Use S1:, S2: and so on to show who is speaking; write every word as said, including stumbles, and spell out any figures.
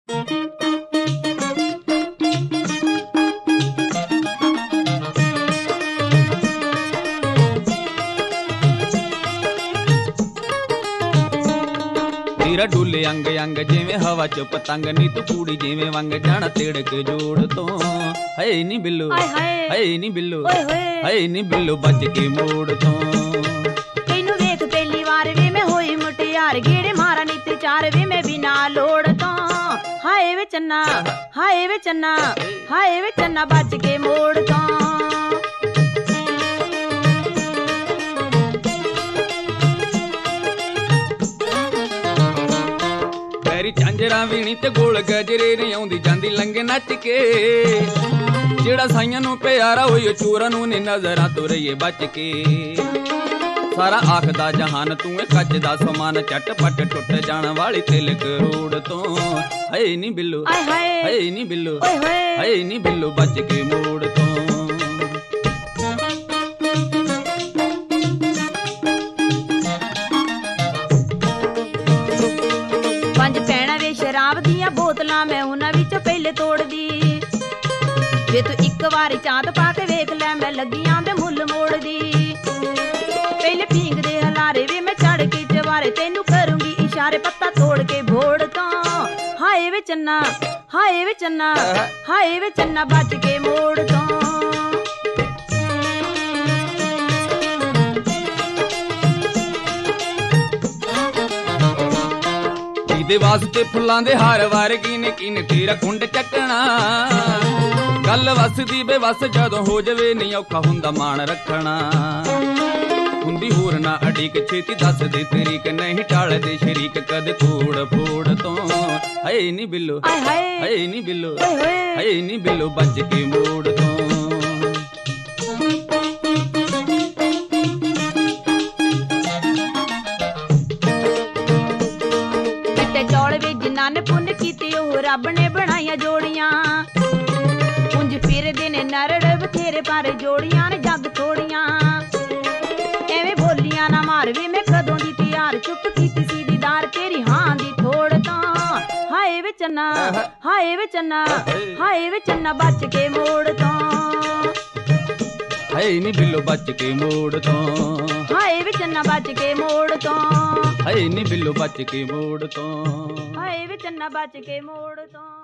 S1: ਤੇਰਾ ਡੁੱਲੇ ਅੰਗ ਅੰਗ ਜਿਵੇਂ ਹਵਾ ਚ ਪਤੰਗ ਨੀ ਤੂੰ ਕੂੜੀ ਜਿਵੇਂ ਵੰਗ ਜਾਣਾ ਤਿੜਕ ਜੋੜ ਤੋਂ ਹਏ ਨੀ ਬਿੱਲੂ ਹਏ ਨੀ ਬਿੱਲੂ ਹਏ ਨੀ ਬਿੱਲੂ ਬੱਜ ਕੇ ਮੋੜ ਤੋਂ
S2: ਤੈਨੂੰ ਵੇਖ ਪਹਿਲੀ ਵਾਰ ਵੇ ਮੈਂ ਹੋਈ ਮੁਟਿਆਰ ਗੇੜੇ ਮਾਰਾ ਨੀ ਤੇ ਚਾਰ ਵੇ ਮੈਂ ਬਿਨਾ ਲੋੜ ਤੋਂ ਹਾਏ ਵੇ ਚੰਨਾ ਹਾਏ ਵੇ ਚੰਨਾ ਹਾਏ ਵੇ ਚੰਨਾ ਬੱਜ ਕੇ ਮੋੜ ਤੋਂ
S1: ਝਾਂਜਰਾਂ ਵੀਣੀ ਤੇ ਗੋਲ ਗਜਰੇ ਨੀ ਆਉਂਦੀ ਜਾਂਦੀ ਲੰਗੇ ਨੱਚ ਕੇ ਜਿਹੜਾ ਸਾਈਆਂ ਨੂੰ ਪਿਆਰਾ ਹੋਈ ਚੋਰਾਂ ਨੂੰ ਨੀ ਨਜ਼ਰਾਂ ਤੋਂ ਰਹੀਏ ਬਚ ਕੇ ਸਾਰਾ ਆਖਦਾ ਜਹਾਨ ਤੂੰ ਏ ਕੱਚ ਦਾ ਸਮਾਨ ਝਟਪਟ ਟੁੱਟ ਜਾਣ ਵਾਲੀ ਤਿਲ ਕਰੋੜ ਤੋਂ ਹਏ ਨੀ ਬਿੱਲੂ ਹਏ ਨੀ ਬਿੱਲੂ ਹਏ ਨੀ ਬਿੱਲੂ ਬਚ ਕੇ ਮੋੜ ਤੋਂ
S2: ਸ਼ਰਾਬ ਦੀਆਂ ਬੋਤਲਾਂ ਮੈਂ ਉਹਨਾਂ ਵਿੱਚੋਂ ਪਹਿਲੇ ਤੋੜਦੀ ਜੇ ਤੂੰ ਇੱਕ ਵਾਰੀ ਚਾਂਦ ਪਾ ਕੇ ਵੇਖ ਲੈ ਮੈਂ ਲੱਗੀਆਂ ਦੇ ਮੁੱਲ ਮੋੜਦੀ ਪਹਿਲੇ ਪੀਂਗ ਦੇ ਹਲਾਰੇ ਵੇ ਮੈਂ ਚੜ ਕੇ ਜਵਾਰੇ ਤੈਨੂੰ ਕਰੂੰਗੀ ਇਸ਼ਾਰੇ ਪੱਤਾ ਤੋੜ ਕੇ ਭੋੜ ਤੋਂ ਹਾਏ ਵੇ ਚੰਨਾ ਹਾਏ ਵੇ ਚੰਨਾ ਹਾਏ ਵੇ ਚੰਨਾ ਬਚ ਕੇ ਮੋੜ ਤੋਂ
S1: ਦੇ ਵਾਸਤੇ ਫੁੱਲਾਂ ਦੇ ਹਾਰ ਵਰਗੀ ਨੇ ਕਿਨ ਤੇਰਾ ਕੁੰਡ ਚੱਕਣਾ ਗੱਲ ਵਸਦੀ ਬੇਵਸ ਜਦੋਂ ਹੋ ਜਵੇ ਨਹੀਂ ਔਖਾ ਹੁੰਦਾ ਮਾਣ ਰੱਖਣਾ ਹੁੰਦੀ ਹੋਰ ਨਾ ਅੜੀਕ ਛੇਤੀ ਦੱਸ ਦੇ ਤਰੀਕ ਨਹੀਂ ਟਾਲਦੇ ਸ਼ਰੀਕ ਕਦੇ ਫੋੜ ਫੋੜ ਤੋਂ ਹਏ ਨੀ ਬਿੱਲੂ ਹਏ ਨੀ ਬਿੱਲੂ ਹਏ ਨੀ ਬਿੱਲੂ ਬਚ ਕੇ ਮੋੜ ਤੋਂ
S2: ਨੇ ਪੁੰਨ ਕੀਤੇ ਉਹ ਰੱਬ ਨੇ ਬਣਾਈਆਂ ਜੋੜੀਆਂ ਉਂਝ ਫਿਰਦੇ ਨੇ ਨਰੜ ਬਥੇਰੇ ਪਰ ਜੋੜੀਆਂ ਨੇ ਜੱਗ ਥੋੜੀਆਂ ਐਵੇਂ ਬੋਲੀਆਂ ਨਾ ਮਾਰ ਵੇ ਮੈਂ ਕਦੋਂ ਦੀ ਤਿਆਰ ਚੁੱਪ ਕੀਤੀ ਸੀ ਦੀਦਾਰ ਤੇਰੀ ਹਾਂ ਦੀ ਥੋੜ ਤੋਂ ਹਾਏ ਵੇ ਚੰਨਾ ਹਾਏ ਵੇ ਚੰਨਾ ਹਾਏ ਵੇ ਚੰਨਾ ਬਚ ਕੇ ਮੋੜ ਤੋਂ
S1: ਹਏ ਨੀ ਬਿੱਲੂ ਬਚ ਕੇ ਮੋੜ ਤੋਂ
S2: ਹਾਏ ਵੇ ਚੰਨਾ ਬਚ ਕੇ ਮੋੜ ਤੋਂ
S1: ਹਏ ਨੀ ਬਿੱਲੂ ਬਚ ਕੇ ਮੋੜ ਤੋਂ
S2: ਹਾਏ ਵੇ ਚੰਨਾ ਬਚ ਕੇ ਮੋੜ ਤੋਂ।